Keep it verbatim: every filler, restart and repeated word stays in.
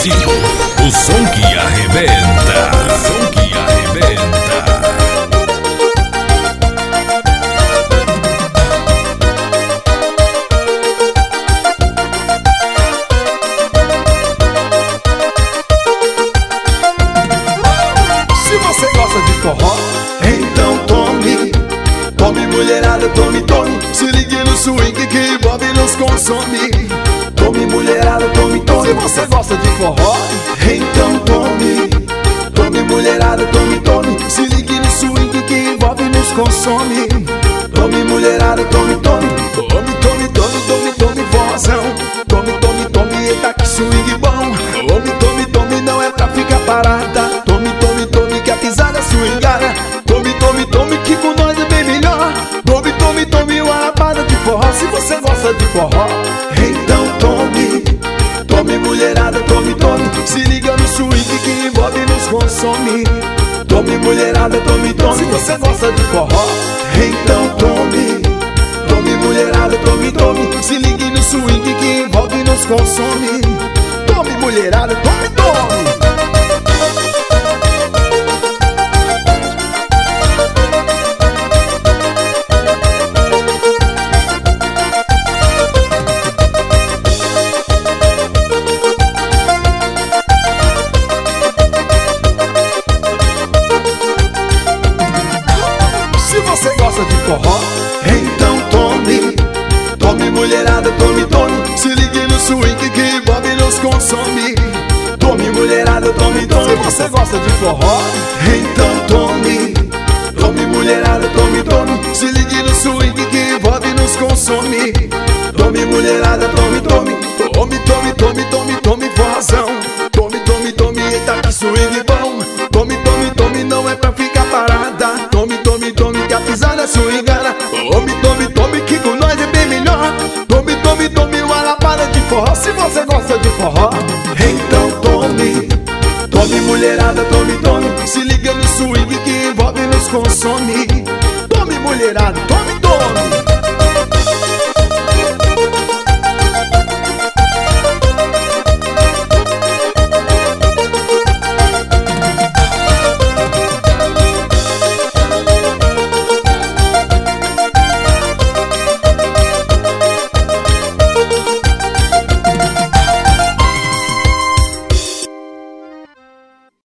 Brasil, o som que arrebenta, o som que arrebenta. Se você gosta de forró, então tome, tome mulherada, tome, tome. Se ligue no swing que Bob nos consome. Tome mulherada, tome, tome. Se você gosta de forró, então tome, tome mulherada, tome, tome. Se ligue no swing que envolve nos consome. Tome mulherada, tome, tome. Tome, tome, tome, tome, tome vozão. Tome, tome, tome, eita que swing bom. Tome, tome, tome, não é pra ficar parada. Tome, tome, tome, que a pisada é swingada. Tome, tome, tome, que com nós é bem melhor. Tome, tome, tome, uma lapada de forró. Se você gosta de forró, então tome, tome mulherada, tome, tome. Se liga no swing que envolve nos consome. Tome mulherada, tome, tome. Se você gosta de forró, então tome, tome mulherada, tome, tome. Se ligue no swing que envolve nos consome. Tome mulherada, tome, tome. De forró, então tome, tome mulherada, tome, tome. Se ligue no swing que Bob nos consome. Tome mulherada, tome, tome. Se você gosta de forró, então tome, tome mulherada, tome, tome. Se ligue no swing que Bob nos consome. Tome mulherada, tome, tome. Tome, tome, tome, tome, tome vozão. Tome, tome, tome, eita que swing bom. Tome, tome, tome, não é pra ficar parada. Tome, tome, tome, que a pisada é swingada. Tome, tome, tome, que com nós é bem melhor. Tome, tome, tome, uma lapada de forró. Se você gosta de forró, então tome, tome mulherada, tome, tome. Se liga no swing que envolve nos consome. Tome mulherada, tome, tome.